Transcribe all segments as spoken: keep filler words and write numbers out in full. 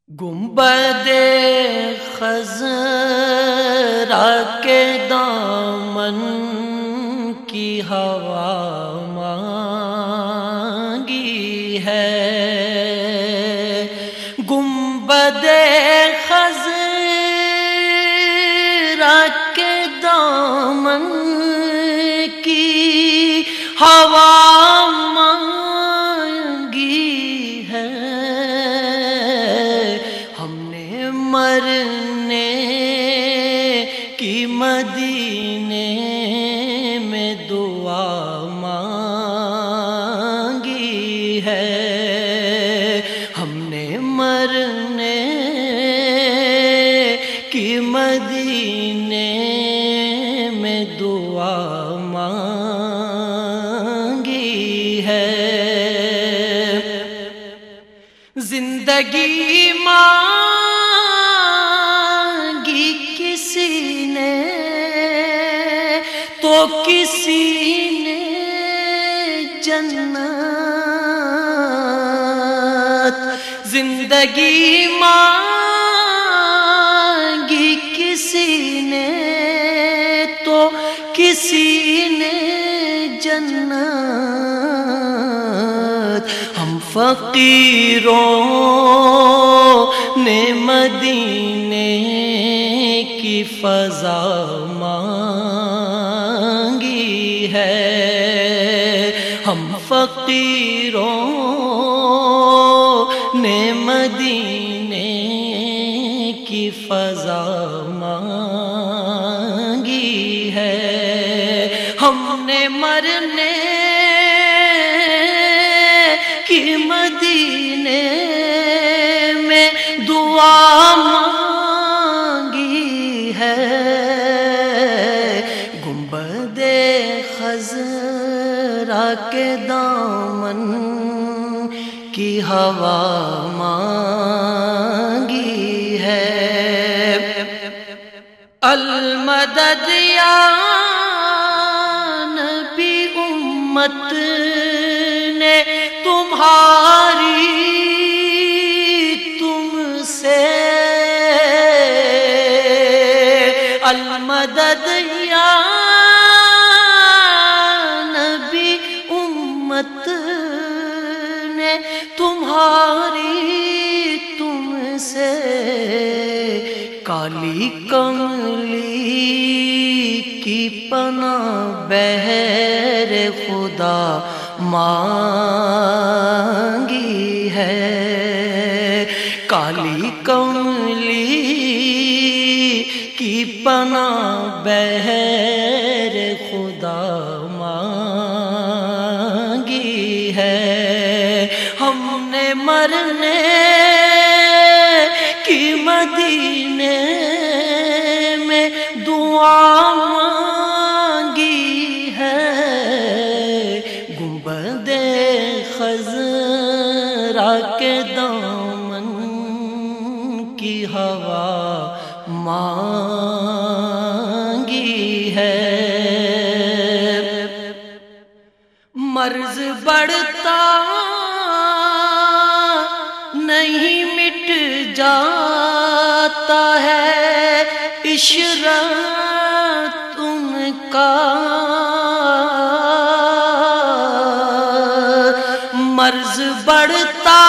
گنبد خضرا کے دامن کی ہوا مانگی ہے، گنبد خضرا کے دامن کی ہوا مرنے کی مدینے میں دعا مانگی ہے، ہم نے مرنے کی مدینے میں دعا مانگی ہے، زندگی ماں تو کسی نے جنت، زندگی مانگی کسی نے تو کسی نے جنت، ہم فقیروں نے مدینے کی فضا مانگی ہے، ہم فقیروں نے مدینے کی فضا مانگی ہے، ہم نے مرنے کی مدینے میں دعا مانگی ہے، گنبد خضرا کے دامن کی ہوا مانگی ہے، المدد یا نبی امت نے تمہاری تم سے، المدد یا نبی امت نے تمہاری تم سے، کالی کملی کی پناہ بہر خدا مانگی ہے، کالی کملی کی پناہ بہر خدا مانگی ہے، ہم نے مرنے کی مدینے میں دعا مانگی ہے، گنبد خضرا کے دامن کی ہوا مانگی ہے، مرض بڑھتا نہیں مٹ جاتا ہے عشرت ان کا، مرض بڑھتا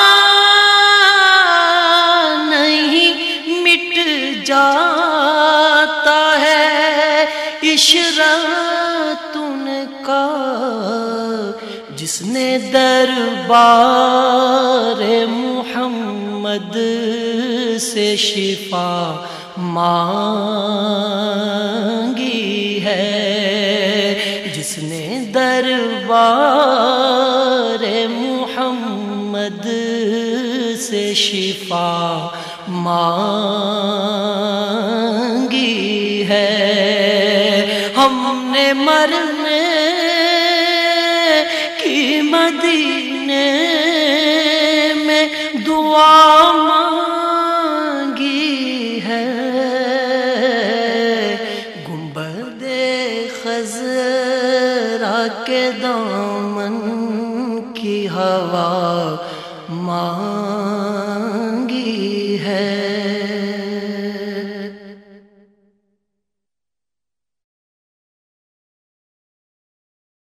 نہیں مٹ جاتا ہے عشرت ان کا، جس نے دربار محمد سے شفا مانگی ہے، جس نے دربار محمد سے شفا مانگی ہے، ہم نے مرنے